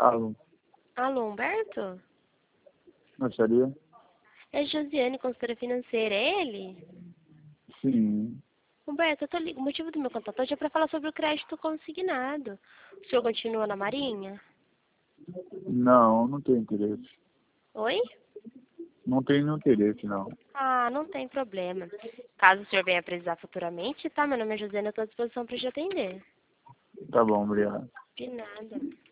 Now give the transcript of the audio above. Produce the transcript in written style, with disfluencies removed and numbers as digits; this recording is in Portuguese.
Alô, Alô, Humberto? gostaria? É Josiane, consultora financeira, é ele? Sim. Humberto, o motivo do meu contato hoje é para falar sobre o crédito consignado. O senhor continua na Marinha? Não, não tenho interesse. Oi? Não tenho interesse, não. Ah, não tem problema. Caso o senhor venha precisar futuramente, tá? Meu nome é Josiane, eu estou à disposição para te atender. Tá bom, obrigado. De nada.